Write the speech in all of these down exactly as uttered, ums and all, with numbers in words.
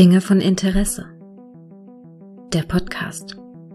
Dinge von Interesse. Der Podcast.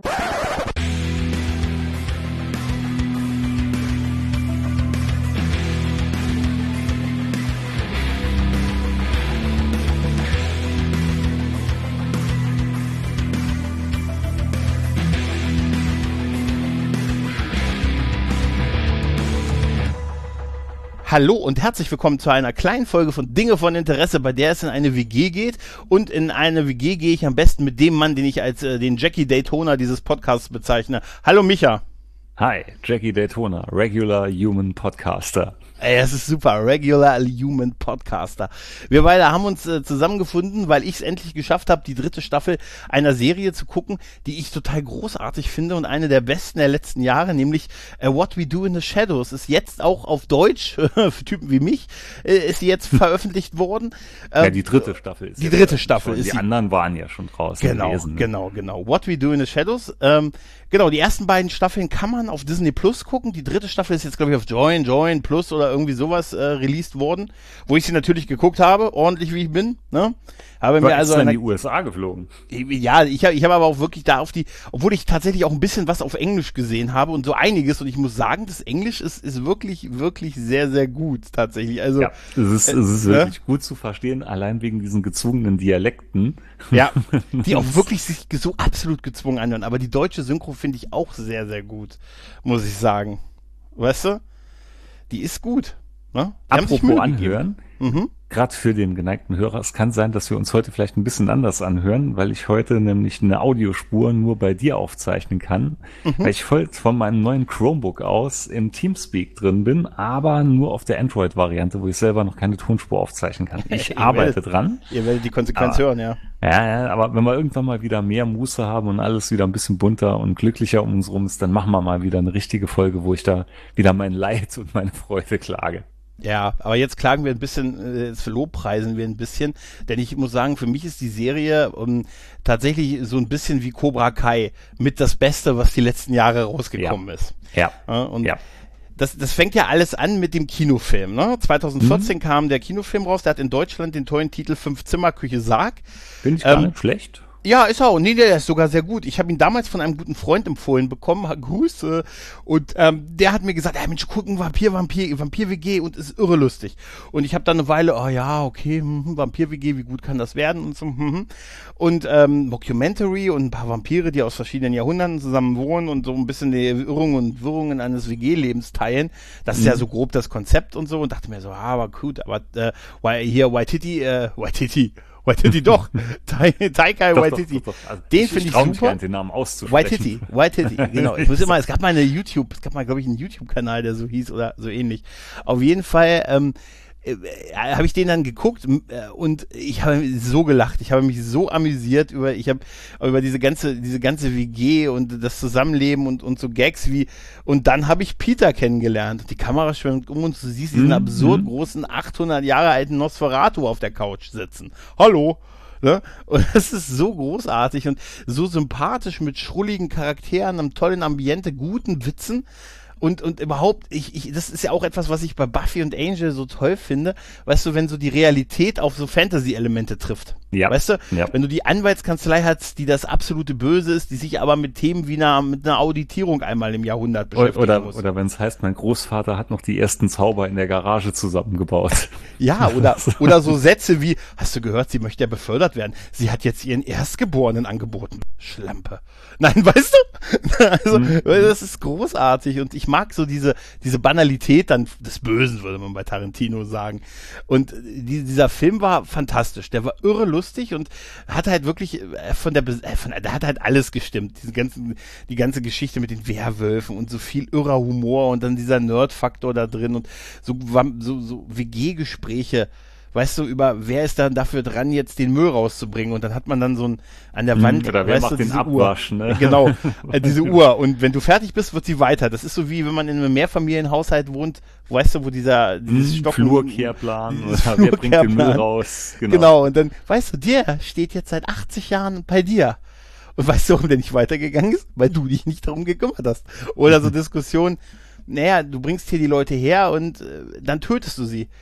Hallo und herzlich willkommen zu einer kleinen Folge von Dinge von Interesse, bei der es in eine W G geht. Und in eine W G gehe ich am besten mit dem Mann, den ich als äh, den Jackie Daytona dieses Podcasts bezeichne. Hallo Micha. Hi, Jackie Daytona, Regular Human Podcaster. Ey, das ist super, Regular Human Podcaster. Wir beide haben uns äh, zusammengefunden, weil ich es endlich geschafft habe, die dritte Staffel einer Serie zu gucken, die ich total großartig finde und eine der besten der letzten Jahre, nämlich äh, What We Do in the Shadows, ist jetzt auch auf Deutsch, für Typen wie mich, äh, ist sie jetzt veröffentlicht worden. Ähm, ja, die dritte Staffel ist Die dritte Staffel schon, ist Die sie. anderen waren ja schon draußen Genau, gewesen. Ne? genau, genau. What We Do in the Shadows. Ähm, genau, die ersten beiden Staffeln kann man auf Disney Plus gucken. Die dritte Staffel ist jetzt, glaube ich, auf Join, Join Plus oder irgendwie sowas äh, released worden, wo ich sie natürlich geguckt habe, ordentlich wie ich bin. Ne? Habe Du mir also in eine, die U S A geflogen. Ja, ich habe ich hab aber auch wirklich da auf die, obwohl ich tatsächlich auch ein bisschen was auf Englisch gesehen habe und so einiges, und ich muss sagen, das Englisch ist, ist wirklich, wirklich sehr, sehr gut tatsächlich. Also ja, es ist, äh, es ist äh, wirklich gut zu verstehen, allein wegen diesen gezwungenen Dialekten. Ja, die auch wirklich sich so absolut gezwungen anhören. Aber die deutsche Synchro finde ich auch sehr, sehr gut, muss ich sagen. Weißt du? Die ist gut. Ne? Die Apropos anhören, mhm. gerade für den geneigten Hörer, es kann sein, dass wir uns heute vielleicht ein bisschen anders anhören, weil ich heute nämlich eine Audiospur nur bei dir aufzeichnen kann, mhm. weil ich voll von meinem neuen Chromebook aus im Teamspeak drin bin, aber nur auf der Android-Variante, wo ich selber noch keine Tonspur aufzeichnen kann. Ich arbeite werdet, dran. Ihr werdet die Konsequenz aber, hören, ja. Ja, ja, aber wenn wir irgendwann mal wieder mehr Muße haben und alles wieder ein bisschen bunter und glücklicher um uns rum ist, dann machen wir mal wieder eine richtige Folge, wo ich da wieder mein Leid und meine Freude klage. Ja, aber jetzt klagen wir ein bisschen, jetzt lobpreisen wir ein bisschen, denn ich muss sagen, für mich ist die Serie um, tatsächlich so ein bisschen wie Cobra Kai mit das Beste, was die letzten Jahre rausgekommen ja. ist. Ja. ja und ja. Das, das fängt ja alles an mit dem Kinofilm. Ne? zwanzig vierzehn mhm. kam der Kinofilm raus, der hat in Deutschland den tollen Titel Fünf-Zimmer-Küche Sarg. Finde ich gar ähm, nicht schlecht. Ja, ist auch. Nee, der ist sogar sehr gut. Ich habe ihn damals von einem guten Freund empfohlen bekommen, Grüße. Und ähm, der hat mir gesagt, ey Mensch, gucken, Vampir, Vampir, Vampir-W G und ist irre lustig. Und ich habe dann eine Weile, oh ja, okay, hm, Vampir-W G, wie gut kann das werden? Und so, hm, und ähm, Mockumentary und ein paar Vampire, die aus verschiedenen Jahrhunderten zusammen wohnen und so ein bisschen die Irrungen und Wirrungen eines W G-Lebens teilen. Das ist mhm. ja so grob das Konzept und so. Und dachte mir so, ah, aber gut, aber äh, hier Waititi, äh, Waititi, Waititi doch, Ta Taika doch, Waititi, doch, doch, doch. Also den finde ich, ich super. Gern, den Namen auszusprechen. Waititi, Waititi, genau. Ich muss immer, es gab mal eine YouTube, es gab mal, glaube ich, einen YouTube-Kanal, der so hieß oder so ähnlich. Auf jeden Fall ähm, äh, habe ich den dann geguckt äh, und ich habe so gelacht, ich habe mich so amüsiert über, ich habe über diese ganze, diese ganze W G und das Zusammenleben und und so Gags wie, und dann habe ich Peter kennengelernt und die Kamera schwimmt um und du siehst diesen mhm. absurd großen achthundert Jahre alten Nosferatu auf der Couch sitzen. Hallo! Ne? Und das ist so großartig und so sympathisch mit schrulligen Charakteren, einem tollen Ambiente, guten Witzen. Und, und überhaupt, ich, ich, das ist ja auch etwas, was ich bei Buffy und Angel so toll finde, weißt du, wenn so die Realität auf so Fantasy-Elemente trifft. Ja. Weißt du, ja. wenn du die Anwaltskanzlei hast, die das absolute Böse ist, die sich aber mit Themen wie einer, mit einer Auditierung einmal im Jahrhundert beschäftigen oder, muss. Oder wenn es heißt, mein Großvater hat noch die ersten Zauber in der Garage zusammengebaut. Ja, oder, oder so Sätze wie, hast du gehört, sie möchte ja befördert werden. Sie hat jetzt ihren Erstgeborenen angeboten. Schlampe. Nein, weißt du? Also, mhm. das ist großartig und ich mag so diese, diese Banalität dann des Bösen, würde man bei Tarantino sagen. Und die, dieser Film war fantastisch. Der war irre lustig und hat halt wirklich von der, von, der hat halt alles gestimmt. Diese ganzen, die ganze Geschichte mit den Werwölfen und so viel irrer Humor und dann dieser Nerd-Faktor da drin und so, so, so W G-Gespräche. Weißt du, über wer ist dann dafür dran, jetzt den Müll rauszubringen? Und dann hat man dann so ein an der Wand, oder wer weißt macht du, den diese Abwasch, Uhr. Ne? Genau, äh, diese Uhr. Und wenn du fertig bist, wird sie weiter. Das ist so wie, wenn man in einem Mehrfamilienhaushalt wohnt, weißt du, wo dieser dieses hm, Stock Flurkehrplan, dieses oder wer bringt den Müll raus? Genau. genau, und dann, weißt du, der steht jetzt seit achtzig Jahren bei dir. Und weißt du, warum der nicht weitergegangen ist? Weil du dich nicht darum gekümmert hast. Oder so Diskussionen, naja, du bringst hier die Leute her und äh, dann tötest du sie.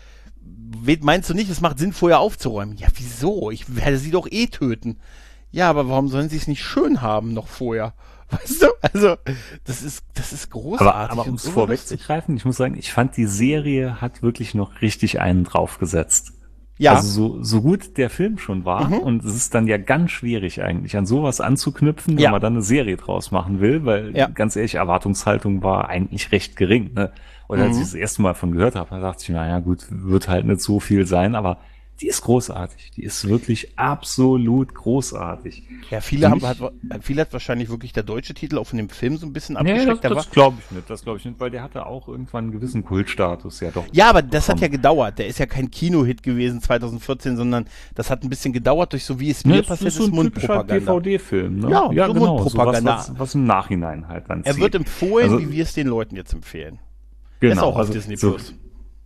meinst du nicht, es macht Sinn, vorher aufzuräumen? Ja, wieso? Ich werde sie doch eh töten. Ja, aber warum sollen sie es nicht schön haben noch vorher? Weißt du? Also, das ist, das ist großartig. Aber, aber um es vorwegzugreifen, ich muss sagen, ich fand, die Serie hat wirklich noch richtig einen draufgesetzt. Ja. Also so, so gut der Film schon war, mhm. und es ist dann ja ganz schwierig eigentlich, an sowas anzuknüpfen, wenn ja. man dann eine Serie draus machen will, weil, ja. ganz ehrlich, Erwartungshaltung war eigentlich recht gering, ne? Und als mhm. ich das erste Mal von gehört habe, da dachte ich, naja gut, wird halt nicht so viel sein, aber die ist großartig. Die ist wirklich absolut großartig. Ja, viele haben hat, viele hat wahrscheinlich wirklich der deutsche Titel auch von dem Film so ein bisschen abgeschreckt. Nee, das, das glaube ich nicht, das glaube ich nicht, weil der hatte auch irgendwann einen gewissen Kultstatus, ja doch. Ja, aber das bekommen. Hat ja gedauert. Der ist ja kein Kino-Hit gewesen zwanzig vierzehn, sondern das hat ein bisschen gedauert durch so wie es mir ja, passiert ist, so ein Mundpropaganda. D V D-Film, ne? Ja, ja so genau, Mundpropaganda. So was, was, was im Nachhinein halt dann Er zieht. wird empfohlen, also, wie wir es den Leuten jetzt empfehlen. Genau. Ist auch auf also Disney so, Plus.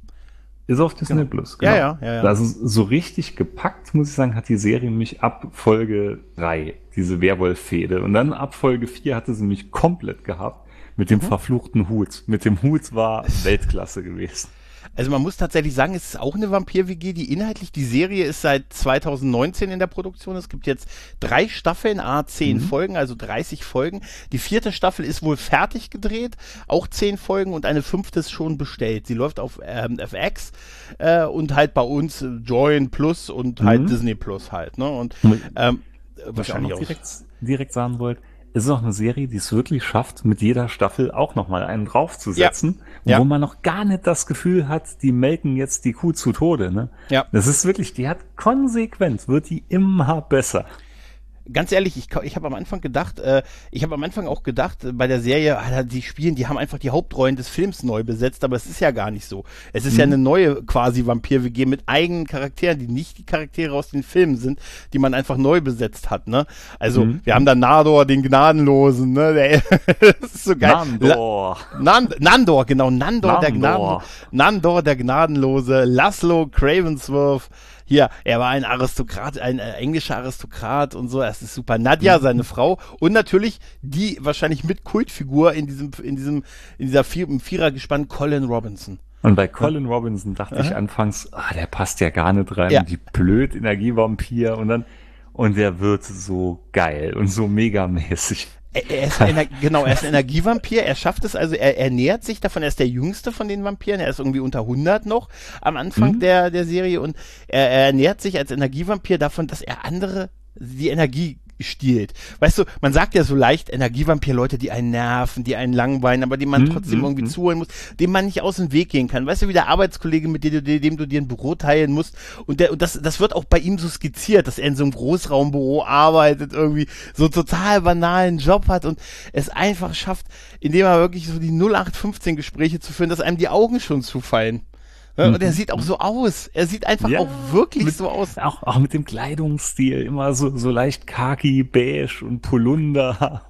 Ist auf Disney genau. Plus, genau. Ja, ja, ja, ja. Also so richtig gepackt, muss ich sagen, hat die Serie mich ab Folge drei, diese Werwolf-Fehde. Und dann ab Folge vier hatte sie mich komplett gehabt mit dem mhm. verfluchten Hut. Mit dem Hut war Weltklasse gewesen. Also man muss tatsächlich sagen, es ist auch eine Vampir-W G, die inhaltlich, die Serie ist seit zwanzig neunzehn in der Produktion. Es gibt jetzt drei Staffeln, a zehn mhm. Folgen, also dreißig Folgen. Die vierte Staffel ist wohl fertig gedreht, auch zehn Folgen, und eine fünfte ist schon bestellt. Sie läuft auf ähm, F X äh, und halt bei uns Join Plus und halt mhm. Disney Plus halt. Ne? Und ähm, wahrscheinlich auch direkt, direkt sagen wollt, es ist auch eine Serie, die es wirklich schafft, mit jeder Staffel auch nochmal einen draufzusetzen, ja. Ja. wo man noch gar nicht das Gefühl hat, die melken jetzt die Kuh zu Tode. Ne? Ja. Das ist wirklich, die hat konsequent, wird die immer besser. Ganz ehrlich, ich, ich habe am Anfang gedacht, äh, ich habe am Anfang auch gedacht, äh, bei der Serie, ah, die spielen, die haben einfach die Hauptrollen des Films neu besetzt, aber es ist ja gar nicht so. Es ist mhm. ja eine neue quasi Vampir-W G mit eigenen Charakteren, die nicht die Charaktere aus den Filmen sind, die man einfach neu besetzt hat, ne? Also, mhm. wir haben da Nandor, den Gnadenlosen, ne? Der, das ist so geil. Nandor. La- Nan- Nandor, genau, Nandor, Nandor. der Gnaden, Nandor, der Gnadenlose, Laszlo Cravensworth. Hier, er war ein Aristokrat, ein äh, englischer Aristokrat und so, das ist super. Nadja, seine Frau, und natürlich die wahrscheinlich mit Kultfigur in diesem, in diesem, in dieser Vier, im Vierergespann, Colin Robinson. Und bei Colin ja. Robinson dachte ja. ich anfangs, ah, der passt ja gar nicht rein, ja. wie blöd, Energievampir, und dann, und der wird so geil und so megamäßig. Er ist ein, genau, er ist ein Energievampir, er schafft es also, er ernährt sich davon, er ist der jüngste von den Vampiren, er ist irgendwie unter hundert noch am Anfang mhm. der, der Serie, und er, er ernährt sich als Energievampir davon, dass er andere die Energie stiehlt. Weißt du, man sagt ja so leicht, Energievampir, Leute, die einen nerven, die einen langweilen, aber dem man mhm, trotzdem irgendwie mhm. zuhören muss, dem man nicht aus dem Weg gehen kann. Weißt du, wie der Arbeitskollege, mit dem du, dem du dir ein Büro teilen musst, und, der, und das, das wird auch bei ihm so skizziert, dass er in so einem Großraumbüro arbeitet, irgendwie so einen total banalen Job hat und es einfach schafft, indem er wirklich so die null acht fünfzehn Gespräche zu führen, dass einem die Augen schon zufallen. Und er sieht auch so aus. Er sieht einfach ja, auch wirklich mit, so aus. Auch, auch mit dem Kleidungsstil. Immer so, so leicht khaki, beige und Polunder.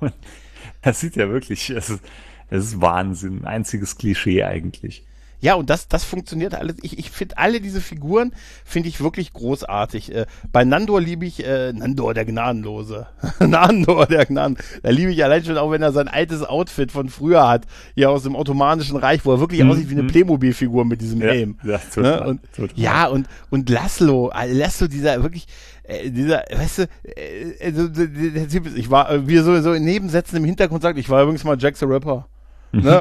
Das sieht ja wirklich, es ist, es ist Wahnsinn. Ein einziges Klischee eigentlich. Ja, und das, das funktioniert alles. Ich, ich finde alle diese Figuren, finde ich wirklich großartig. Äh, bei Nandor liebe ich, äh, Nandor, der Gnadenlose. Nandor, der Gnadenlose. Da liebe ich allein schon, auch wenn er sein altes Outfit von früher hat, hier aus dem Ottomanischen Reich, wo er wirklich mhm. aussieht wie eine Playmobil-Figur mit diesem ja, Helm. Ja, total, ne? und, total. ja, und, und Laszlo, Laszlo, dieser wirklich, äh, dieser, weißt du, äh, äh, der Typ ist, ich war, äh, wie er so, so in Nebensätzen im Hintergrund sagt, ich war übrigens mal Jack the Ripper. Ne?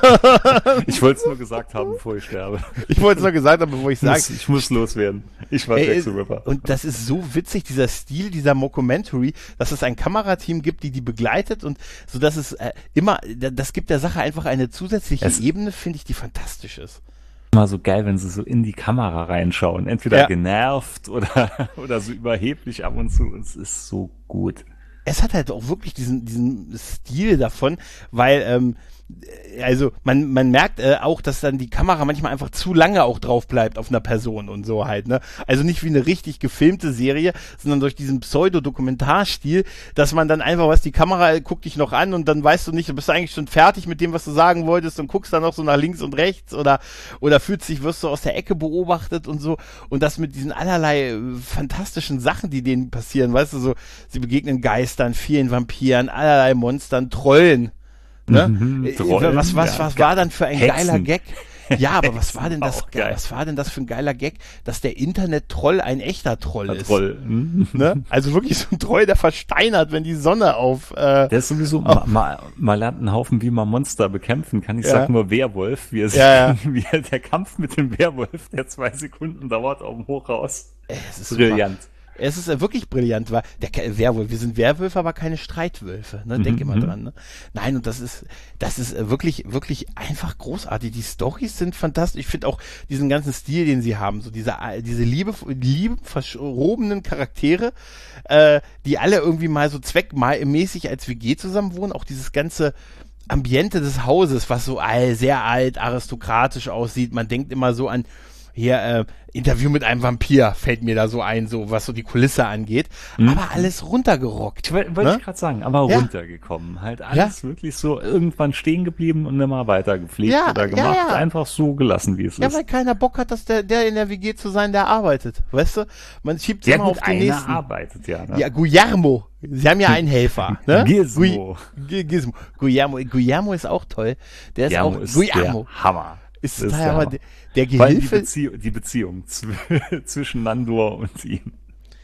Ich wollte es nur gesagt haben, bevor ich sterbe. Ich wollte es nur gesagt haben, bevor ich sage. Ich muss loswerden. Ich war Jack the Ripper. Und das ist so witzig, dieser Stil, dieser Mockumentary, dass es ein Kamerateam gibt, die die begleitet, und so, dass es äh, immer, das gibt der Sache einfach eine zusätzliche es Ebene, finde ich, die fantastisch ist. Immer so geil, wenn sie so in die Kamera reinschauen. Entweder ja. genervt oder, oder so überheblich ab und zu. Es ist so gut. Es hat halt auch wirklich diesen, diesen Stil davon, weil, ähm, also man man merkt äh, auch, dass dann die Kamera manchmal einfach zu lange auch drauf bleibt auf einer Person und so halt, ne? Also nicht wie eine richtig gefilmte Serie, sondern durch diesen Pseudo-Dokumentarstil, dass man dann einfach, was die Kamera guckt dich noch an und dann weißt du nicht, du bist eigentlich schon fertig mit dem, was du sagen wolltest, und guckst dann noch so nach links und rechts oder oder fühlst dich, wirst du aus der Ecke beobachtet und so, und das mit diesen allerlei äh, fantastischen Sachen, die denen passieren, weißt du, so, sie begegnen Geistern, vielen Vampiren, allerlei Monstern, Trollen. Ne? Mhm, Trollen, was was, ja. was war dann für ein Hexen. geiler Gag? Ja, aber was war denn war das, auch geil. was war denn das für ein geiler Gag, dass der Internet-Troll ein echter Troll Der ist? Troll. Hm? Ne? Also wirklich so ein Troll, der versteinert, wenn die Sonne auf, äh, Der ist sowieso, Oh. man, man lernt einen Haufen, wie man Monster bekämpfen kann. Ich Ja. sag nur Werwolf, wie, er sich, Ja, ja. wie er, der Kampf mit dem Werwolf, der zwei Sekunden dauert, auf dem Hochhaus. es ist Brillant. Super. Es ist äh, wirklich brillant, weil der Ke- Werwolf, wir sind Werwölfe, aber keine Streitwölfe, ne? Denk Mhm, immer mhm. dran, ne? Nein, und das ist, das ist äh, wirklich, wirklich einfach großartig. Die Storys sind fantastisch. Ich finde auch diesen ganzen Stil, den sie haben, so diese, äh, diese liebe, lieben, verschrobenen Charaktere, äh, die alle irgendwie mal so zweckmäßig als W G zusammen wohnen. Auch dieses ganze Ambiente des Hauses, was so all, sehr alt, aristokratisch aussieht. Man denkt immer so an, hier, äh, Interview mit einem Vampir fällt mir da so ein, so was so die Kulisse angeht. Mhm. Aber alles runtergerockt. Ich wollte Ne? ich gerade sagen, aber Ja. runtergekommen. Halt alles wirklich so irgendwann stehen geblieben und immer weiter gepflegt Ja, oder ja, gemacht. ja. Einfach so gelassen, wie es Ja, ist. weil keiner Bock hat, dass der, der in der W G zu sein, der arbeitet. Weißt du? Man schiebt Ja immer gut, auf den einer nächsten. arbeitet ja. Ne? Ja, Guillermo. Sie haben ja einen Helfer. Ne? Gizmo. Gui- Gizmo. Guillermo. Guillermo ist auch toll. Der ist Guillermo auch, ist Guillermo. der Hammer. Ist Das total der aber Hammer. der, der Vor allem die, Gehilfe. Bezie die Beziehung zw zwischen Nandor und ihm.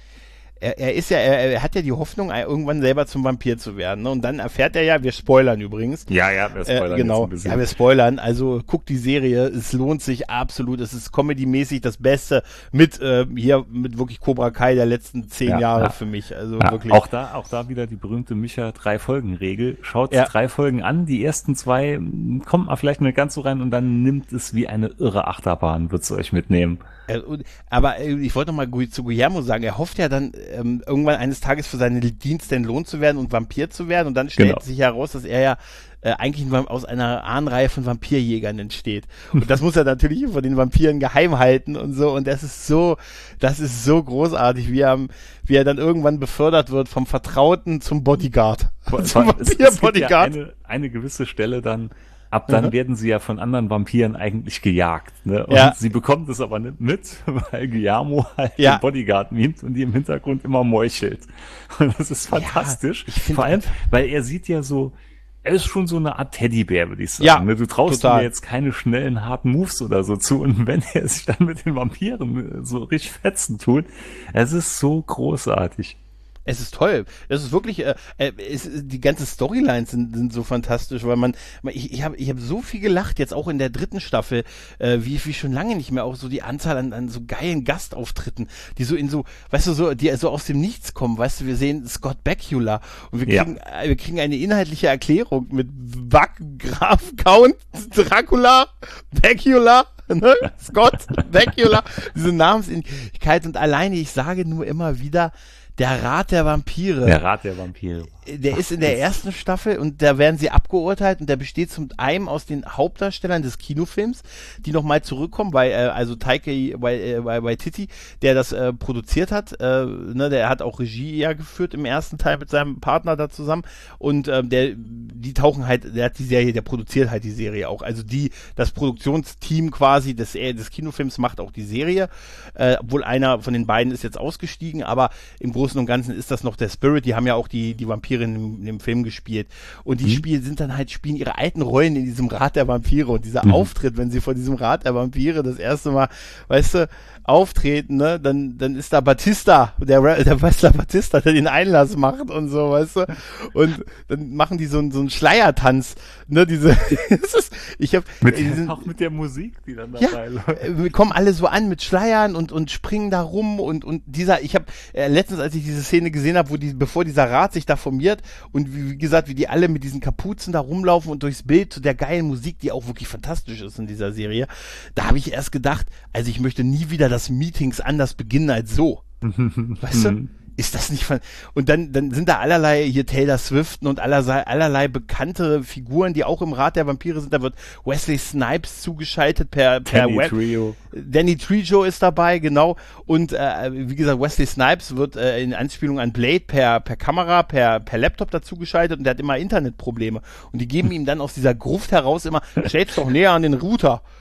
Er, er ist ja, er, er hat ja die Hoffnung, irgendwann selber zum Vampir zu werden. Ne? Und dann erfährt er ja, wir spoilern übrigens. Ja, ja, wir spoilern Äh, genau, jetzt ein bisschen. ja, wir spoilern. Also guckt die Serie, es lohnt sich absolut. Es ist comedy-mäßig das Beste mit äh, hier mit wirklich Cobra Kai der letzten zehn Ja, Jahre ja. für mich. Also Ja, wirklich. auch da, auch da wieder die berühmte Micha drei Folgen Regel. Schaut Ja. drei Folgen an, die ersten zwei m, kommt man vielleicht nicht ganz so rein und dann nimmt es wie eine irre Achterbahn, wird's euch mitnehmen. Äh, und- Aber äh, ich wollte noch mal Gu- zu Guillermo sagen, er hofft ja dann ähm, irgendwann eines Tages für seine Dienste entlohnt zu werden und Vampir zu werden und dann stellt Genau. sich heraus, dass er ja äh, eigentlich ein Vamp- aus einer Ahnenreihe von Vampirjägern entsteht. Und das muss er natürlich von den Vampiren geheim halten und so und das ist so, das ist so großartig, wie er, wie er dann irgendwann befördert wird vom Vertrauten zum Bodyguard. Vor- Zum vor- es, es gibt ja Vampir-Bodyguard. eine, eine gewisse Stelle dann, ab dann Mhm. werden sie ja von anderen Vampiren eigentlich gejagt. Ne? Und Ja. sie bekommt es aber nicht mit, weil Guillermo halt Ja. den Bodyguard mimt und die im Hintergrund immer meuchelt. Und das ist fantastisch. ich find Vor allem, weil er sieht ja so, er ist schon so eine Art Teddybär, würde ich sagen. Ja, ne? Du traust total. ihm jetzt keine schnellen, harten Moves oder so zu. Und wenn er sich dann mit den Vampiren so richtig fetzen tut, es ist so großartig. Es ist toll. Es ist wirklich, äh, äh, es, die ganze Storylines sind, sind so fantastisch, weil man, man ich, ich habe ich hab so viel gelacht, jetzt auch in der dritten Staffel, äh, wie, wie schon lange nicht mehr, auch so die Anzahl an, an so geilen Gastauftritten, die so in so, weißt du, so, die so aus dem Nichts kommen, weißt du, wir sehen Scott Bakula und wir Ja. kriegen, äh, wir kriegen eine inhaltliche Erklärung mit Wack, Graf, Count, Dracula, Bakula, ne? Scott, Bakula, diese Namensähnlichkeit und alleine, ich sage nur immer wieder, der Rat der Vampire. Der Rat der Vampire. Der ist in der ersten Staffel und da werden sie abgeurteilt und der besteht zum einen aus den Hauptdarstellern des Kinofilms, die nochmal zurückkommen, weil äh, also Taika Waititi, der das äh, produziert hat, äh, ne, der hat auch Regie ja geführt im ersten Teil mit seinem Partner da zusammen und ähm, der, die tauchen halt, der hat die Serie, der produziert halt die Serie auch, also die, das Produktionsteam quasi des, äh, des Kinofilms macht auch die Serie, äh, obwohl einer von den beiden ist jetzt ausgestiegen, aber im Großen und Ganzen ist das noch der Spirit, die haben ja auch die, die Vampire in dem, in dem Film gespielt. Und die Mhm. Spiele sind dann halt, spielen ihre alten Rollen in diesem Rat der Vampire und dieser Mhm. Auftritt, wenn sie vor diesem Rat der Vampire das erste Mal, weißt du, auftreten, ne, dann, dann ist da Batista, der, Ra- der Wrestler Batista, der den Einlass macht und so, weißt du, und dann machen die so, einen- so einen Schleiertanz, ne, diese, das ist, ich hab, Mit, äh, diesen- auch mit der Musik, die dann ja, dabei läuft. äh, wir kommen alle so an mit Schleiern und, und springen da rum und, und dieser, ich habe äh, letztens, als ich diese Szene gesehen habe, wo die, bevor dieser Rat sich da formiert und wie, wie gesagt, wie die alle mit diesen Kapuzen da rumlaufen und durchs Bild zu der geilen Musik, die auch wirklich fantastisch ist in dieser Serie, da habe ich erst gedacht, also ich möchte nie wieder, dass Meetings anders beginnen als so. Weißt du? Ist das nicht von, und dann, dann sind da allerlei hier Taylor Swiften und allerlei, allerlei bekannte Figuren, die auch im Rat der Vampire sind. Da wird Wesley Snipes zugeschaltet per, per Danny Web. Trio. Danny Trejo ist dabei, genau. Und äh, wie gesagt, Wesley Snipes wird äh, in Anspielung an Blade per, per Kamera, per, per Laptop dazugeschaltet und der hat immer Internetprobleme. Und die geben ihm dann aus dieser Gruft heraus immer, stell's doch näher an den Router.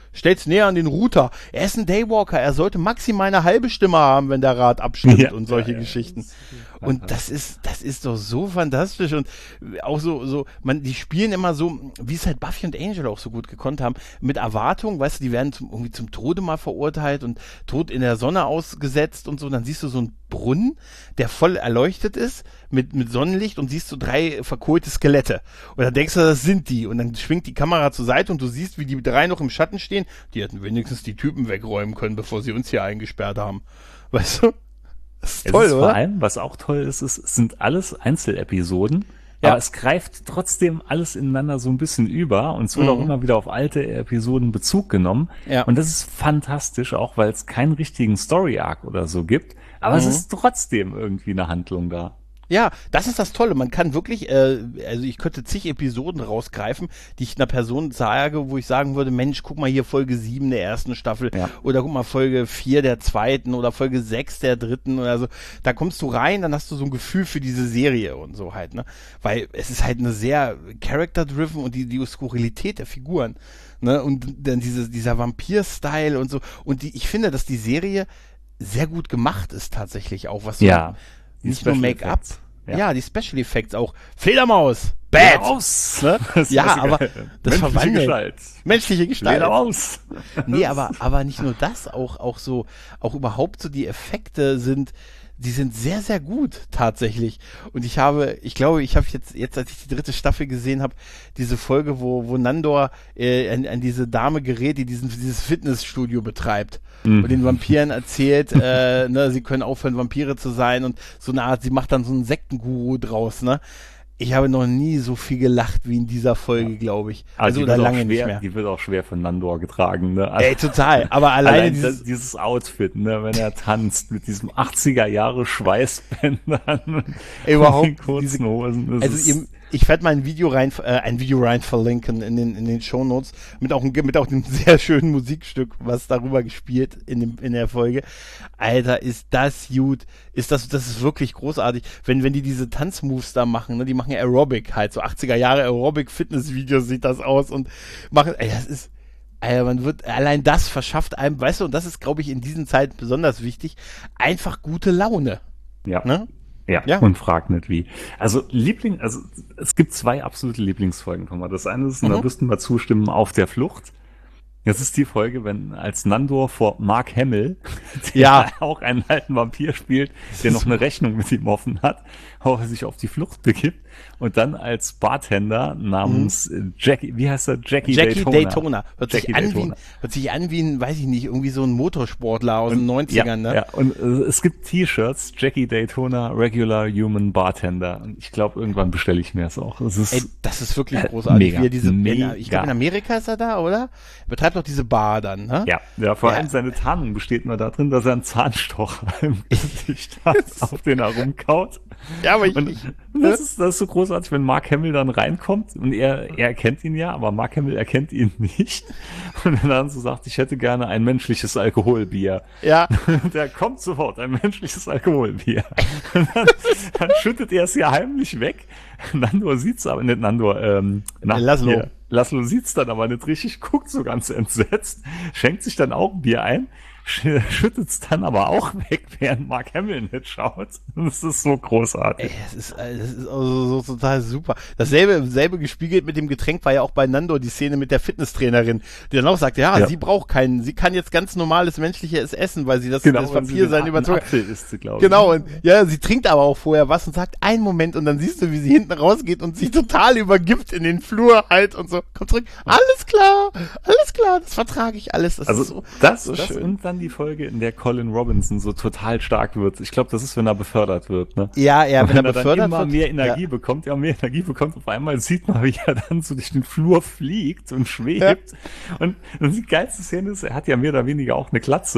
stellt's näher an den Router. Er ist ein Daywalker, er sollte maximal eine halbe Stimme haben, wenn der Rat abstimmt Ja, und solche ja, ja. Geschichten. Und das ist, das ist doch so fantastisch und auch so, so, man, die spielen immer so, wie es halt Buffy und Angel auch so gut gekonnt haben, mit Erwartung, weißt du, die werden zum, irgendwie zum Tode mal verurteilt und tot in der Sonne ausgesetzt und so, und dann siehst du so einen Brunnen, der voll erleuchtet ist, mit, mit Sonnenlicht, und siehst so drei verkohlte Skelette. Und dann denkst du, das sind die, und dann schwingt die Kamera zur Seite und du siehst, wie die drei noch im Schatten stehen. Die hätten wenigstens die Typen wegräumen können, bevor sie uns hier eingesperrt haben. Weißt du? Das ist Es toll, ist oder? Vor allem, was auch toll ist, ist, es sind alles Einzelepisoden, Ja. aber es greift trotzdem alles ineinander so ein bisschen über, und es wird Mhm. auch immer wieder auf alte Episoden Bezug genommen. Ja. Und das ist fantastisch, auch weil es keinen richtigen Story-Arc oder so gibt, aber es Mhm. ist trotzdem irgendwie eine Handlung da. Ja, das ist das Tolle. Man kann wirklich, äh, also ich könnte zig Episoden rausgreifen, die ich einer Person sage, wo ich sagen würde, Mensch, guck mal hier Folge sieben der ersten Staffel, Ja. oder guck mal Folge vier der zweiten oder Folge sechs der dritten oder so. Da kommst du rein, dann hast du so ein Gefühl für diese Serie und so halt, ne? Weil es ist halt eine sehr character-driven, und die, die Skurrilität der Figuren, ne? Und dann diese, dieser Vampir-Style und so. Und die, ich finde, dass die Serie sehr gut gemacht ist tatsächlich auch, was so Ja. Die nicht nur Special Make-up. Effects. Ja. Ja. die Special Effects auch. Fledermaus! Bad! Aus! Ne? Das ist Ja, so aber geil. das Menschliche verwandelt. Gestalt. Menschliche Gestalt. Fledermaus! Nee, aber, aber nicht nur das, auch, auch so, auch überhaupt so die Effekte sind, die sind sehr, sehr gut, tatsächlich. Und ich habe, ich glaube, ich habe jetzt, jetzt, als ich die dritte Staffel gesehen habe, diese Folge, wo, wo Nandor äh, an, an diese Dame gerät, die diesen, dieses Fitnessstudio betreibt. Mhm. Und den Vampiren erzählt, äh, ne, sie können aufhören, Vampire zu sein, und so eine Art, sie macht dann so einen Sektenguru draus, ne? Ich habe noch nie so viel gelacht wie in dieser Folge, glaube ich. Also, die oder wird auch lange nicht schwer, mehr. Die wird auch schwer von Nandor getragen, ne? Also, Ey, total. Aber alleine allein dieses, das, dieses Outfit, ne, wenn er tanzt mit diesem achtziger Jahre Schweißbändern und Ey, überhaupt den kurzen diese- Hosen. Das also ist, ihr, ich werde mal ein Video rein, äh, ein Video rein verlinken in den in den Shownotes mit auch ein, mit auch einem sehr schönen Musikstück, was darüber gespielt in dem in der Folge. Alter, ist das gut? Ist das das ist wirklich großartig, wenn wenn die diese Tanzmoves da machen, ne? Die machen Aerobic halt, so achtziger Jahre Aerobic Fitnessvideos sieht das aus, und machen, ey, das ist, Alter, man wird, allein das verschafft einem, weißt du, und das ist, glaube ich, in diesen Zeiten besonders wichtig, einfach gute Laune, ja. ne? Ja, Ja. und frag nicht wie. Also Liebling, also es gibt zwei absolute Lieblingsfolgen von mir. Das eine ist, und da Mhm. müssten wir zustimmen, Auf der Flucht. Das ist die Folge, wenn als Nandor vor Mark Hamill, der Ja. auch einen alten Vampir spielt, der noch eine Rechnung mit ihm offen hat, auch er sich auf die Flucht begibt, und dann als Bartender namens äh, Jackie, wie heißt er? Jackie, Mhm. Jackie Daytona. Daytona. Hört, Jackie sich an wie, Daytona. ein- hört sich an wie ein, weiß ich nicht, irgendwie so ein Motorsportler aus den neunzigern, ja, ne? Ja, und äh, es gibt T-Shirts, Jackie Daytona, Regular Human Bartender. Und ich glaube, irgendwann bestelle ich mir es auch. Es ist Ey, das ist wirklich Äh, großartig. mega, wie er diese, mega. in, ich glaube, in Amerika ist er da, oder? Er betreibt doch diese Bar dann, ne? Ja, ja, vor Ja. allem seine Tarnung besteht nur darin, dass er einen Zahnstocher im Gesicht hat, auf den er rumkaut. Ja, aber ich, Und ich das ist, das ist so großartig, wenn Mark Hamill dann reinkommt, und er, er erkennt ihn ja, aber Mark Hamill erkennt ihn nicht. Und er dann so sagt, ich hätte gerne ein menschliches Alkoholbier. ja, Und er kommt sofort, ein menschliches Alkoholbier. Und dann, dann schüttet er es ja heimlich weg. Nandor sieht's aber, nicht Nandor, ähm, na, Laszlo. hier. Laszlo sieht's dann aber nicht richtig, guckt so ganz entsetzt, schenkt sich dann auch ein Bier ein, sch- schüttet's dann aber auch weg, während Mark Hamill nicht schaut. Das ist so großartig. ey, das ist, äh, das ist also so total super. Dasselbe, selbe gespiegelt mit dem Getränk war ja auch bei Nando die Szene mit der Fitnesstrainerin, die dann auch sagt, ja, Ja. sie braucht keinen, sie kann jetzt ganz normales menschliches essen, weil sie das, Genau, das wenn sie Vampir den sein Apfel- überzogen. Apfel isst sie, glaube Genau, und ja, sie trinkt aber auch vorher was und sagt, einen Moment, und dann siehst du, wie sie hinten rausgeht und sich total übergibt in den Flur halt und so, komm zurück, alles klar, alles klar, das vertrage ich alles. Das Also ist so, das, so das schön. und dann die Folge, in der Colin Robinson so total stark wird. Ich glaube, das ist, wenn er befördert wird. Ne? Ja, ja, Und wenn, wenn er er dann befördert immer wird. mehr Energie ja. bekommt, ja mehr Energie bekommt, auf einmal sieht man, wie er dann so durch den Flur fliegt und schwebt. Und, und die geilste Szene ist, er hat ja mehr oder weniger auch eine Glatze.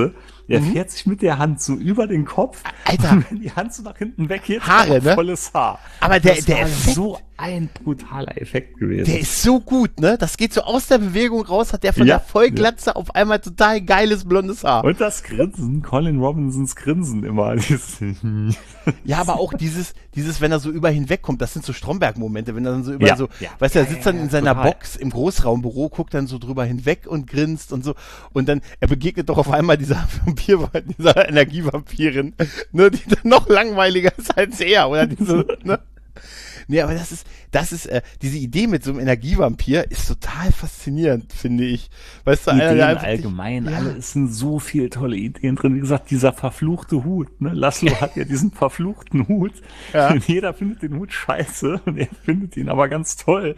Er mhm. fährt sich mit der Hand so über den Kopf. Alter. Und wenn die Hand so nach hinten weg geht, Haare, ne? Volles Haar. Aber der, das der war Effekt, so ein brutaler Effekt gewesen. Der ist so gut, ne? Das geht so aus der Bewegung raus, hat der von ja, der Vollglatze ja. auf einmal total geiles blondes Haar. Und das Grinsen, Colin Robinsons Grinsen immer. Ja, aber auch dieses, dieses, wenn er so über hinwegkommt, das sind so Stromberg-Momente, wenn er dann so über ja, so, ja. weißt du, er ja, sitzt ja, dann ja, in seiner total. Box im Großraumbüro, guckt dann so drüber hinweg und grinst und so. Und dann, er begegnet doch auf einmal dieser Vampir, dieser Energievampirin, ne, die dann noch langweiliger ist als er, oder diese, ne? Nee, aber das ist, das ist, äh, diese Idee mit so einem Energievampir ist total faszinierend, finde ich. Weißt du, Ideen einer, der einfach allgemein, ja. alle, es sind so viele tolle Ideen drin. Wie gesagt, dieser verfluchte Hut, ne? Laszlo hat ja diesen verfluchten Hut. Ja. Und jeder findet den Hut scheiße und er findet ihn aber ganz toll.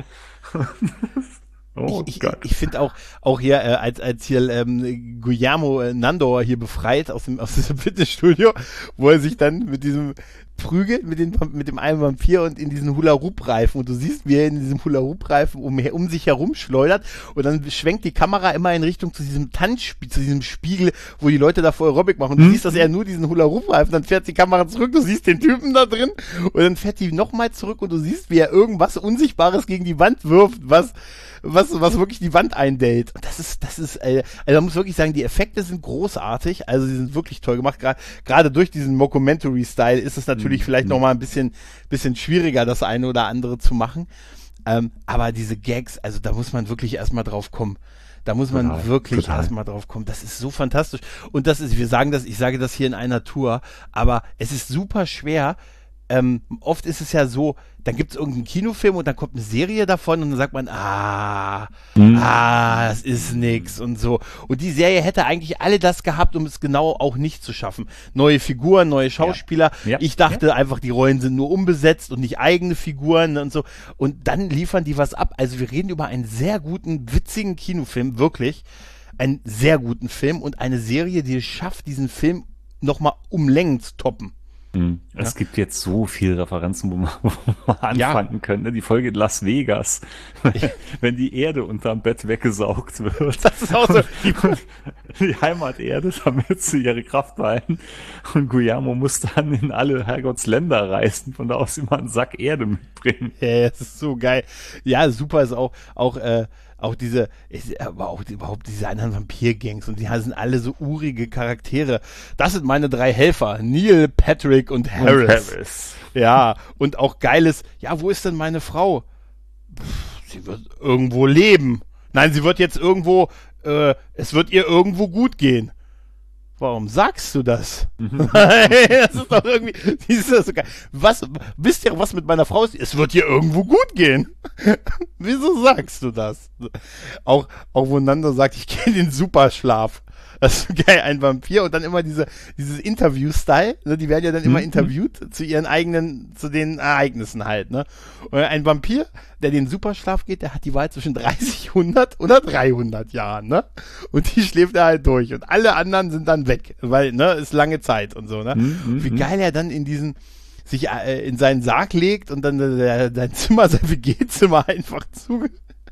Oh ich Gott. ich, ich finde auch, auch hier, äh, als, als hier ähm, Guillermo äh, Nandor hier befreit aus dem, aus diesem Fitnessstudio, wo er sich dann mit diesem prügelt, mit, den, mit dem einen Vampir und in diesen Hula-Hoop-Reifen und du siehst, wie er in diesem Hula-Hoop-Reifen um, um sich herum schleudert und dann schwenkt die Kamera immer in Richtung zu diesem Tanzspiel, zu diesem Spiegel, wo die Leute davor Aerobic machen und du mhm. siehst, dass er nur diesen Hula-Hoop-Reifen, dann fährt die Kamera zurück, du siehst den Typen da drin und dann fährt die nochmal zurück und du siehst, wie er irgendwas Unsichtbares gegen die Wand wirft, was was was wirklich die Wand eindellt. Und das ist, das ist, äh, also man muss wirklich sagen, die Effekte sind großartig, also sie sind wirklich toll gemacht, gerade gerade durch diesen Mockumentary-Style ist es natürlich mhm. vielleicht mhm. nochmal ein bisschen, bisschen schwieriger, das eine oder andere zu machen, ähm, aber diese Gags, also da muss man wirklich erstmal drauf kommen. Da muss man total, wirklich erstmal drauf kommen. Das ist so fantastisch. Und das ist, wir sagen das, ich sage das hier in einer Tour, aber es ist super schwer. Ähm, oft ist es ja so, dann gibt es irgendeinen Kinofilm und dann kommt eine Serie davon und dann sagt man, ah, mhm. ah, das ist nix und so. Und die Serie hätte eigentlich alle das gehabt, um es genau auch nicht zu schaffen. Neue Figuren, neue Schauspieler. Ja. Ja. Ich dachte ja. einfach, die Rollen sind nur umbesetzt und nicht eigene Figuren und so. Und dann liefern die was ab. Also wir reden über einen sehr guten, witzigen Kinofilm, wirklich. Einen sehr guten Film und eine Serie, die es schafft, diesen Film nochmal um Längen zu toppen. Es ja. gibt jetzt so viele Referenzen, wo man, wo man anfangen ja. könnte. Die Folge in Las Vegas, wenn die Erde unterm Bett weggesaugt wird. Das ist auch so. Die, die Heimaterde, damit sie ihre Kraft behalten. Und Guillermo muss dann in alle Herrgottsländer reisen, von da aus immer einen Sack Erde mitbringen. Ja, das ist so geil. Ja, super ist auch, auch, äh, auch diese, aber auch überhaupt diese anderen Vampir-Gangs und die sind alle so urige Charaktere. Das sind meine drei Helfer. Neil, Patrick und Harris. Und Harris. Ja, und auch geiles, ja, wo ist denn meine Frau? Pff, sie wird irgendwo leben. Nein, sie wird jetzt irgendwo, äh, es wird ihr irgendwo gut gehen. Warum sagst du das? Das ist doch irgendwie, das ist so geil. Was, wisst ihr, was mit meiner Frau ist? Es wird ihr irgendwo gut gehen. Wieso sagst du das? Auch, auch wo Nando sagt, ich gehe in den Superschlaf. Das ist so geil, ein Vampir und dann immer diese, dieses Interview-Style, ne, die werden ja dann immer mhm. interviewt zu ihren eigenen, zu den Ereignissen halt, ne. Und ein Vampir, der den Superschlaf geht, der hat die Wahl zwischen dreißig, hundert oder dreihundert Jahren, ne. Und die schläft er halt durch und alle anderen sind dann weg, weil, ne, ist lange Zeit und so, ne. Mhm. Wie geil er dann in diesen, sich äh, in seinen Sarg legt und dann äh, sein Zimmer, sein W G-Zimmer einfach zuge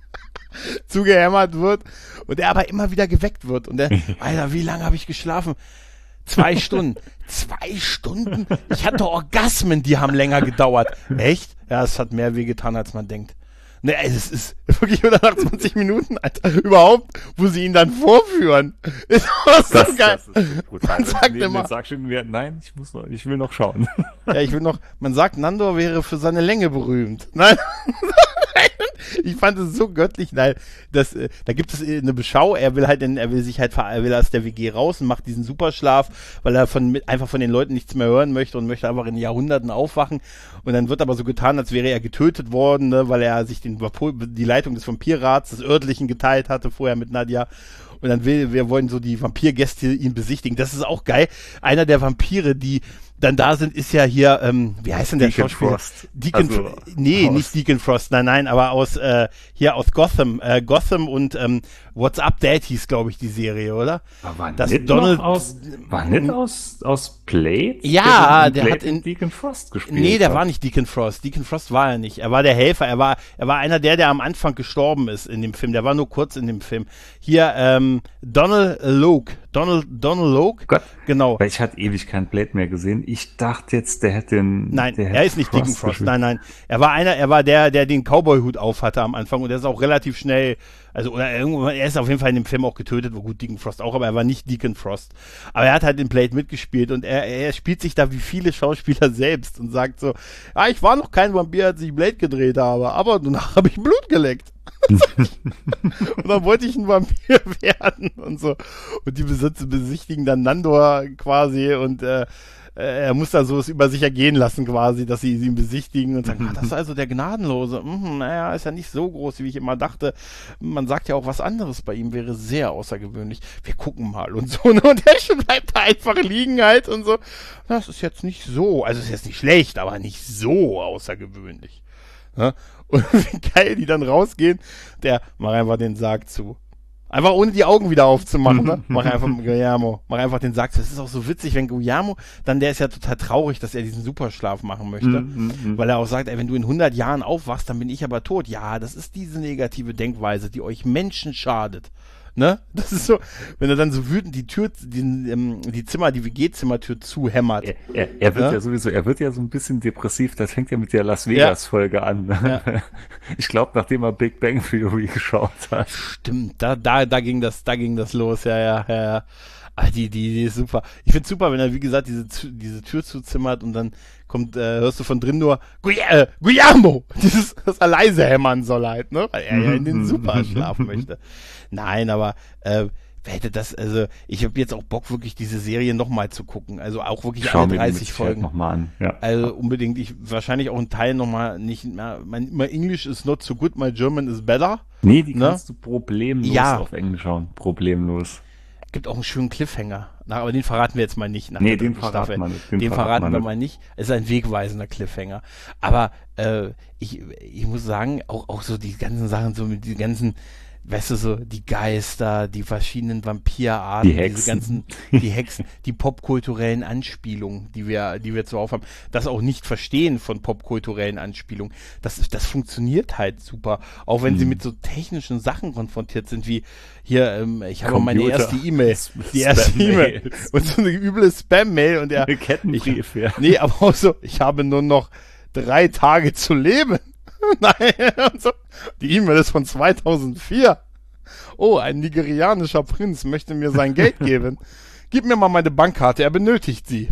zugehämmert wird und er aber immer wieder geweckt wird und der, Alter, wie lange habe ich geschlafen? Zwei Stunden. Zwei Stunden? Ich hatte Orgasmen, die haben länger gedauert. Echt? Ja, es hat mehr wehgetan, als man denkt. Ne, es ist wirklich wieder nach zwanzig Minuten, Alter, überhaupt, wo sie ihn dann vorführen. Ist das so das, geil. Das ist so brutal. Man sagt immer, wir, nein, ich muss noch, ich will noch schauen. Ja, ich will noch, man sagt, Nandor wäre für seine Länge berühmt. Nein. Ich fand es so göttlich, nein, das, äh, da gibt es eine Beschau, er will halt, in, er will sich halt, er will aus der W G raus und macht diesen Superschlaf, weil er von, mit, einfach von den Leuten nichts mehr hören möchte und möchte einfach in Jahrhunderten aufwachen und dann wird aber so getan, als wäre er getötet worden, ne, weil er sich den, die Leitung des Vampirrats, des örtlichen geteilt hatte, vorher mit Nadja. Und dann will, wir wollen so die Vampirgäste ihn besichtigen. Das ist auch geil. Einer der Vampire, die dann da sind, ist ja hier, ähm, wie heißt denn der Deacon Schauspieler? Frost. Deacon also, Frost. Nee, aus. Nicht Deacon Frost, nein, nein, aber aus, äh, hier aus Gotham. Äh, Gotham und ähm, What's Up Dad hieß, glaube ich, die Serie, oder? Aber war das nicht Donald aus, war nicht aus, aus Blade? Ja, der, der Blade hat in Deacon Frost gespielt. Nee, der hat. war nicht Deacon Frost. Deacon Frost war er nicht. Er war der Helfer. Er war, er war einer der, der am Anfang gestorben ist in dem Film. Der war nur kurz in dem Film. Hier, ähm, Donald Logue. Donald, Donald Logue. Gott. Genau. Weil ich hatte ewig kein Blade mehr gesehen. Ich dachte jetzt, der hätte den... Nein, der er hätte ist nicht Deacon Frost. gespielt. Nein, nein. Er war einer, er war der, der den Cowboy-Hut auf hatte am Anfang und er ist auch relativ schnell, also oder irgendwann, er ist auf jeden Fall in dem Film auch getötet, wo gut Deacon Frost auch, aber er war nicht Deacon Frost. Aber er hat halt in Blade mitgespielt und er, er spielt sich da wie viele Schauspieler selbst und sagt so, ja, ich war noch kein Vampir, als ich Blade gedreht habe, aber danach habe ich Blut geleckt. Und dann wollte ich ein Vampir werden und so. Und die Besitzer besichtigen dann Nandor quasi und äh, er muss da so es über sich ergehen lassen quasi, dass sie ihn besichtigen und sagen, ah, das ist also der Gnadenlose. Mhm, naja, ist ja nicht so groß, wie ich immer dachte. Man sagt ja auch, was anderes bei ihm wäre sehr außergewöhnlich. Wir gucken mal und so. Und der bleibt da einfach liegen halt und so. Das ist jetzt nicht so, also ist jetzt nicht schlecht, aber nicht so außergewöhnlich. Ja? Und wie geil die dann rausgehen, der, mach einfach den Sarg zu. Einfach ohne die Augen wieder aufzumachen, ne? Mach einfach Guillermo, mach einfach den Sarg zu. Das ist auch so witzig, wenn Guillermo, dann der ist ja total traurig, dass er diesen Superschlaf machen möchte, weil er auch sagt, ey, wenn du in hundert Jahren aufwachst, dann bin ich aber tot. Ja, das ist diese negative Denkweise, die euch Menschen schadet. Ne? Das ist so, wenn er dann so wütend die Tür, die, ähm, die Zimmer, die W G-Zimmertür zuhämmert. Er, er, er wird ja? ja sowieso, er wird ja so ein bisschen depressiv, das fängt ja mit der Las Vegas-Folge ja. an. Ja. Ich glaube, nachdem er Big Bang Theory geschaut hat. Stimmt, da, da, da ging das, da ging das los, ja, ja, ja, ja. Ah, die, die, die ist super. Ich find's super, wenn er, wie gesagt, diese, diese Tür zuzimmert und dann kommt, äh, hörst du von drin nur äh, Guillermo! Dieses, dass er leise hämmern soll halt, ne? Weil er ja in den Superschlaf möchte. Nein, aber äh, wer hätte das, also ich habe jetzt auch Bock, wirklich diese Serie nochmal zu gucken. Also auch wirklich Schau alle dreißig Folgen. Noch mal an. Ja. Also unbedingt, ich wahrscheinlich auch einen Teil nochmal nicht mehr. Mein, my English is not so good, my German is better. Nee, die ne? kannst du problemlos ja. auf Englisch schauen. Problemlos. Gibt auch einen schönen Cliffhanger. Na, aber den verraten wir jetzt mal nicht. Nach nee, der den verraten wir nicht. Den, den verraten man wir nicht. mal nicht. Es ist ein wegweisender Cliffhanger. Aber äh, ich, ich muss sagen, auch, auch so die ganzen Sachen, so mit die ganzen, weißt du, so die Geister, die verschiedenen Vampirarten, die Hexen. diese ganzen, die Hexen, die popkulturellen Anspielungen, die wir, die wir zuhauf haben. Das auch nicht verstehen von popkulturellen Anspielungen. Das, das funktioniert halt super. Auch wenn hm. sie mit so technischen Sachen konfrontiert sind, wie hier, ähm, ich habe meine erste E-Mail, die erste E-Mail und so eine üble Spam-Mail und er, Kettenbrief, ich, ja. Nee, aber auch so, ich habe nur noch drei Tage zu leben. Nein, und so. Die E-Mail ist von zweitausendvier. Oh, ein nigerianischer Prinz möchte mir sein Geld geben. Gib mir mal meine Bankkarte, er benötigt sie.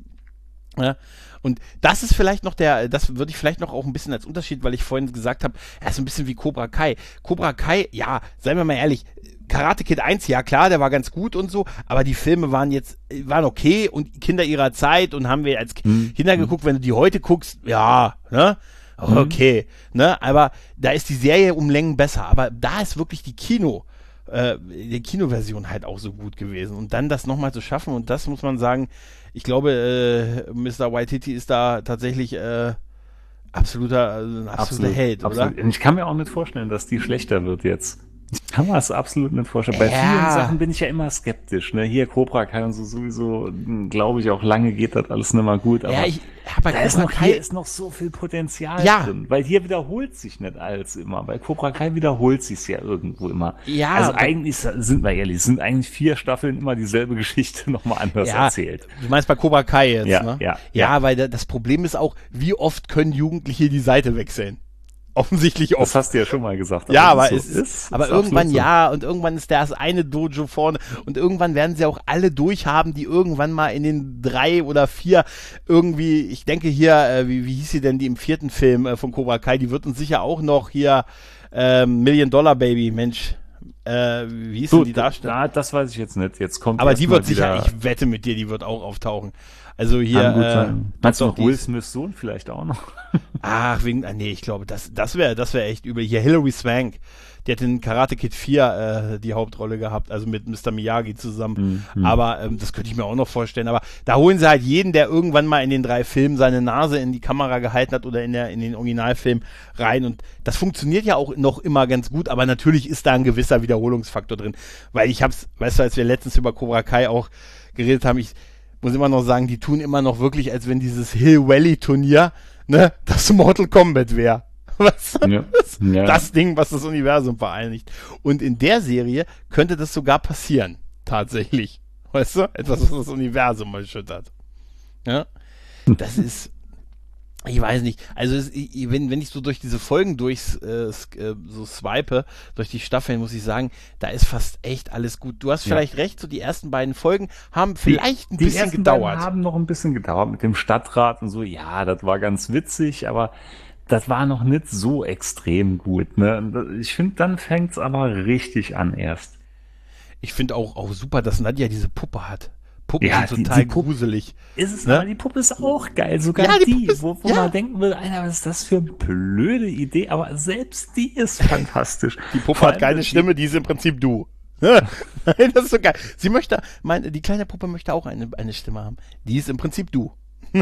Ja, und das ist vielleicht noch der, das würde ich vielleicht noch auch ein bisschen als Unterschied, weil ich vorhin gesagt habe, er ist ein bisschen wie Cobra Kai. Cobra Kai, ja, seien wir mal ehrlich, Karate Kid eins, ja klar, der war ganz gut und so, aber die Filme waren jetzt, waren okay und Kinder ihrer Zeit und haben wir als hm. Kinder geguckt, wenn du die heute guckst, ja, ne? Okay, mhm. ne, aber da ist die Serie um Längen besser, aber da ist wirklich die Kino, äh, die Kinoversion halt auch so gut gewesen und dann das nochmal zu schaffen und das muss man sagen, ich glaube, äh, Mister Waititi ist da tatsächlich äh, absoluter, äh, ein absoluter absolut, Held, absolut. oder? Ich kann mir auch nicht vorstellen, dass die schlechter wird jetzt. Ich kann mir das absolut nicht vorstellen. Bei ja. vielen Sachen bin ich ja immer skeptisch. Ne? Hier Cobra Kai und so sowieso, glaube ich, auch lange geht das alles nicht mal gut. Aber ja, ich, aber da ist noch, hier ist noch so viel Potenzial ja. drin. Weil hier wiederholt sich nicht alles immer. Bei Cobra Kai wiederholt sich ja irgendwo immer. Ja, also eigentlich, sind wir ehrlich, sind eigentlich vier Staffeln immer dieselbe Geschichte nochmal anders ja, erzählt. Du meinst bei Cobra Kai jetzt, ja, ne? Ja, ja, ja. weil das Problem ist auch, wie oft können Jugendliche die Seite wechseln? Offensichtlich oft. Das hast du ja schon mal gesagt. Ja, aber so es ist, ist aber ist irgendwann so. ja und irgendwann ist das eine Dojo vorne und irgendwann werden sie auch alle durchhaben, die irgendwann mal in den drei oder vier irgendwie, ich denke hier, äh, wie, wie hieß sie denn, die im vierten Film äh, von Cobra Kai, die wird uns sicher auch noch hier ähm, Million Dollar Baby, Mensch, äh, wie hieß du, denn die Darstellerin? Da, das weiß ich jetzt nicht. Jetzt kommt aber die wird wieder sicher, ich wette mit dir, die wird auch auftauchen. Also hier, äh, meinst du noch die Will Smiths Sohn vielleicht auch noch? Ach, wegen, ah, nee, ich glaube, das, das wäre, das wäre echt übel. Hier Hilary Swank, die hat in Karate Kid vier äh, die Hauptrolle gehabt, also mit Mister Miyagi zusammen. Mhm. Aber ähm, das könnte ich mir auch noch vorstellen. Aber da holen sie halt jeden, der irgendwann mal in den drei Filmen seine Nase in die Kamera gehalten hat oder in der in den Originalfilm rein. Und das funktioniert ja auch noch immer ganz gut. Aber natürlich ist da ein gewisser Wiederholungsfaktor drin, weil ich hab's, weißt du, als wir letztens über Cobra Kai auch geredet haben, ich muss immer noch sagen, die tun immer noch wirklich, als wenn dieses Hill Valley Turnier, ne, das Mortal Kombat wäre. Was? Ja. Ja. Das Ding, was das Universum vereinigt. Und in der Serie könnte das sogar passieren. Tatsächlich. Weißt du? Etwas, was das Universum erschüttert. Ja? Das ist, ich weiß nicht, also es, ich, wenn, wenn ich so durch diese Folgen durchs, äh, so swipe, durch die Staffeln, muss ich sagen, da ist fast echt alles gut. Du hast vielleicht ja. recht, so die ersten beiden Folgen haben vielleicht die, ein bisschen die gedauert. Die haben noch ein bisschen gedauert mit dem Stadtrat und so, ja, das war ganz witzig, aber das war noch nicht so extrem gut. Ne? Ich finde, dann fängt's aber richtig an erst. Ich finde auch, auch super, dass Nadja diese Puppe hat. Puppen ja, sind die, total die Puppe, gruselig. Ist es, ne? Aber die Puppe ist auch geil, sogar ja, die, die, ist, wo, wo ja. man denken will, Alter, was ist das für eine blöde Idee, aber selbst die ist fantastisch. Die Puppe hat keine Stimme, die ist im Prinzip du. Das ist so geil. Sie möchte, meine, die kleine Puppe möchte auch eine, eine Stimme haben. Die ist im Prinzip du.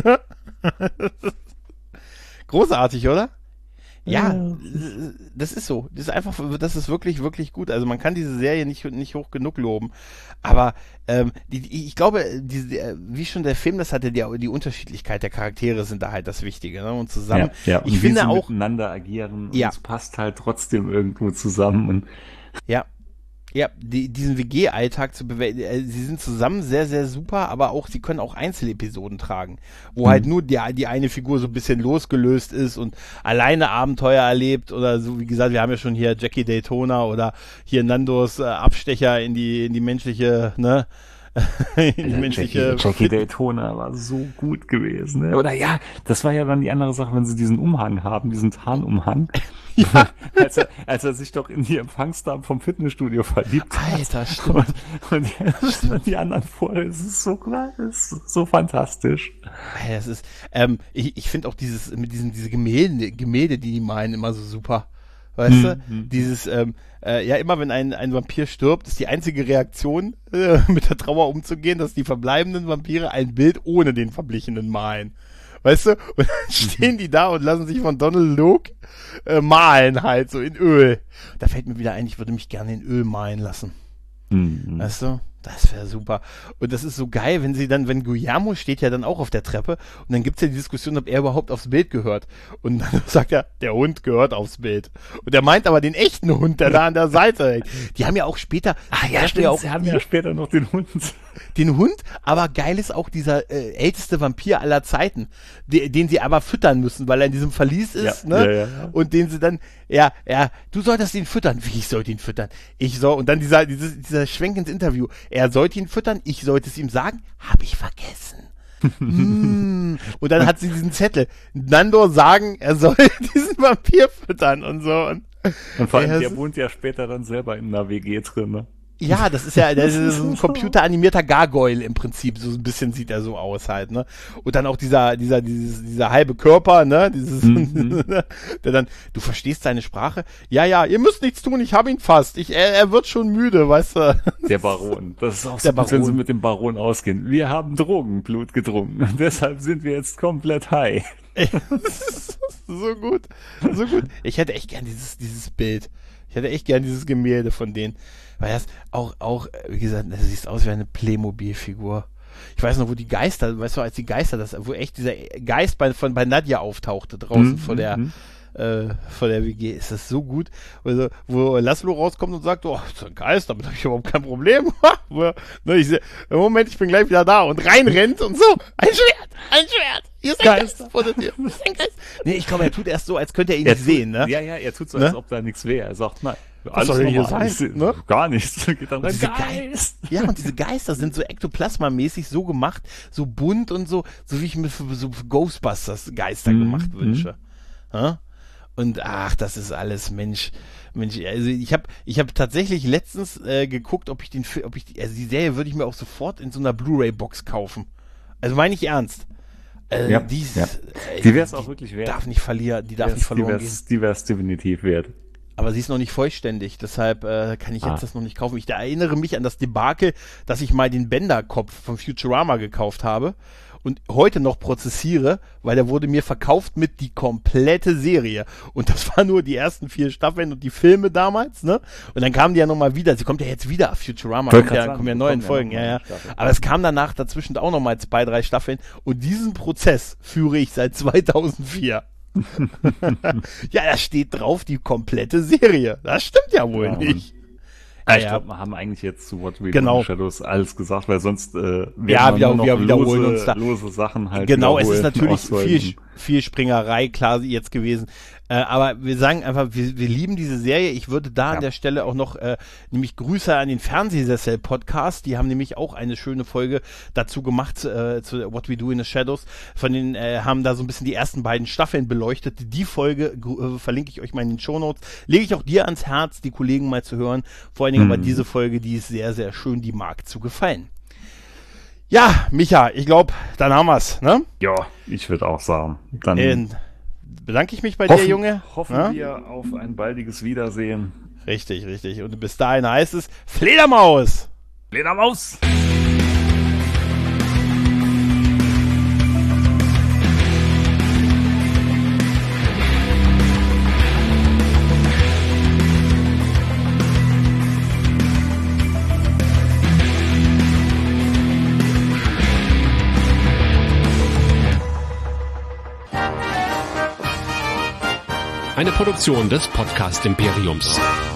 Großartig, oder? Ja, ja, das ist so. Das ist einfach, das ist wirklich, wirklich gut. Also man kann diese Serie nicht, nicht hoch genug loben. Aber ähm, die, ich glaube, die, wie schon der Film das hatte, die, die Unterschiedlichkeit der Charaktere sind da halt das Wichtige. Ne? Und zusammen, ja, ja. Und ich wie finde sie auch miteinander agieren, ja. und es passt halt trotzdem irgendwo zusammen. Und ja. Ja, die, diesen W G-Alltag zu bewältigen, sie sind zusammen sehr, sehr super, aber auch, sie können auch Einzelepisoden tragen, wo mhm. halt nur die, die eine Figur so ein bisschen losgelöst ist und alleine Abenteuer erlebt oder so, wie gesagt, wir haben ja schon hier Jackie Daytona oder hier Nandos äh, Abstecher in die, in die menschliche, ne, in die ja, menschliche Jackie, Jackie Daytona war so gut gewesen, ne? Oder ja, das war ja dann die andere Sache, wenn sie diesen Umhang haben, diesen Tarnumhang. Ja. als, er, als er sich doch in die Empfangsdame vom Fitnessstudio verliebt hat. Alter, stimmt. Und, und, die, und die anderen vorher, es ist so klar, es ist so fantastisch. Ja, das ist, ähm, ich, ich finde auch dieses, mit diesen, diese Gemälde, Gemälde, die die malen, immer so super. Weißt mhm. du? Dieses, ähm, äh, ja, immer wenn ein, ein Vampir stirbt, ist die einzige Reaktion, äh, mit der Trauer umzugehen, dass die verbleibenden Vampire ein Bild ohne den Verblichenen malen. Weißt du? Und dann stehen die da und lassen sich von Donald Luke äh, malen halt, so in Öl. Da fällt mir wieder ein, ich würde mich gerne in Öl malen lassen. Mhm. Weißt du? Das wäre super. Und das ist so geil, wenn sie dann, wenn Guillermo steht ja dann auch auf der Treppe und dann gibt's ja die Diskussion, ob er überhaupt aufs Bild gehört. Und dann sagt er, der Hund gehört aufs Bild. Und er meint aber den echten Hund, der da an der Seite hängt. Die haben ja auch später... Ah ja, stimmt, ja auch, sie haben ja später noch den Hund. Den Hund, aber geil ist auch dieser äh, älteste Vampir aller Zeiten, de, den sie aber füttern müssen, weil er in diesem Verlies ist, ja, ne? Ja, ja, ja. Und den sie dann, ja, ja, du solltest ihn füttern. Wie, ich sollte ihn füttern? Ich soll, und dann dieser, dieses, dieser Schwenk ins Interview. Er sollte ihn füttern, ich sollte es ihm sagen, hab ich vergessen. mm. Und dann hat sie diesen Zettel. Nandor sagen, er soll diesen Vampir füttern und so. Und, und vor allem, der, der wohnt ja später dann selber in einer W G drin, ne? Ja, das ist ja, das ist so ein computeranimierter Gargoyle im Prinzip, so ein bisschen sieht er so aus halt, ne? Und dann auch dieser, dieser, dieses, dieser halbe Körper, ne? Dieses, mhm. der dann, du verstehst seine Sprache? Ja, ja, ihr müsst nichts tun, ich habe ihn fast. Ich, er, er wird schon müde, weißt du? Der Baron. Das ist auch so, gut, wenn sie mit dem Baron ausgehen. Wir haben Drogenblut getrunken und deshalb sind wir jetzt komplett high. So gut, so gut. Ich hätte echt gern dieses, dieses Bild. Ich hätte echt gern dieses Gemälde von denen. Weil das auch, auch, wie gesagt, das sieht aus wie eine Playmobil-Figur. Ich weiß noch, wo die Geister, weißt du, als die Geister, das, wo echt dieser Geist bei, von, bei Nadja auftauchte draußen mm, vor der, mm. äh, vor der W G, ist das so gut. Also, wo Laszlo rauskommt und sagt, oh, so ein Geist, damit habe ich überhaupt kein Problem. ne, ich, Moment, ich bin gleich wieder da und reinrennt und so, ein Schwert, ein Schwert. Hier ist ein Geist. Geist vor der Tür. Hier ist ein Geist. Nee, ich glaube, er tut erst so, als könnte er ihn er nicht tut, sehen, ne? Ja, ja, er tut so, als ne? ob da nichts wäre. Er sagt, nein. Was soll denn hier sein? Ne? Gar nichts. Geht dann rein. Geist. Ja, und diese Geister sind so ektoplasmamäßig so gemacht, so bunt und so, so wie ich mir für so für Ghostbusters Geister mm, gemacht wünsche. Mm. Ja? Und ach, das ist alles Mensch, Mensch. Also ich habe, ich habe tatsächlich letztens äh, geguckt, ob ich den, ob ich die, also die Serie würde ich mir auch sofort in so einer Blu-ray-Box kaufen. Also meine ich ernst. Äh, ja, die ja. die wäre es auch wirklich wert. Darf nicht verlieren, die darf nicht verloren gehen. Die wäre es definitiv wert. Aber sie ist noch nicht vollständig, deshalb äh, kann ich jetzt ah. das noch nicht kaufen. Ich erinnere mich an das Debakel, dass ich mal den Bender-Kopf von Futurama gekauft habe und heute noch prozessiere, weil der wurde mir verkauft mit die komplette Serie. Und das war nur die ersten vier Staffeln und die Filme damals, ne? Und dann kamen die ja nochmal wieder. Sie kommt ja jetzt wieder, Futurama, kommt ja, kommen ja neue Folgen, ja, ja. Aber es kam danach dazwischen auch nochmal zwei, drei Staffeln. Und diesen Prozess führe ich seit zweitausendvier. Ja, da steht drauf die komplette Serie. Das stimmt ja wohl ja, nicht. Ah, ich glaube, wir haben eigentlich jetzt zu What We genau. Do in the Shadows alles gesagt, weil sonst äh, werden ja, wir wir, nur noch wir wiederholen lose, uns da. lose Sachen halt. Genau, es ist natürlich auswählen. viel, viel Springerei klar jetzt gewesen. Äh, aber wir sagen einfach, wir, wir lieben diese Serie. Ich würde da ja. an der Stelle auch noch äh, nämlich Grüße an den Fernsehsessel-Podcast. Die haben nämlich auch eine schöne Folge dazu gemacht, äh, zu What We Do in the Shadows. Von den äh, haben da so ein bisschen die ersten beiden Staffeln beleuchtet. Die Folge äh, verlinke ich euch mal in den Shownotes. Lege ich auch dir ans Herz, die Kollegen mal zu hören. Vor allen Dingen hm. aber diese Folge, die ist sehr, sehr schön, die mag zu gefallen. Ja, Micha, ich glaube, dann haben wir's, ne? Ja, ich würde auch sagen. Dann äh, bedanke ich mich bei hoffen, dir, Junge. Hoffen ja? wir auf ein baldiges Wiedersehen. Richtig, richtig. Und bis dahin heißt es Fledermaus! Fledermaus! Eine Produktion des Podcast Imperiums.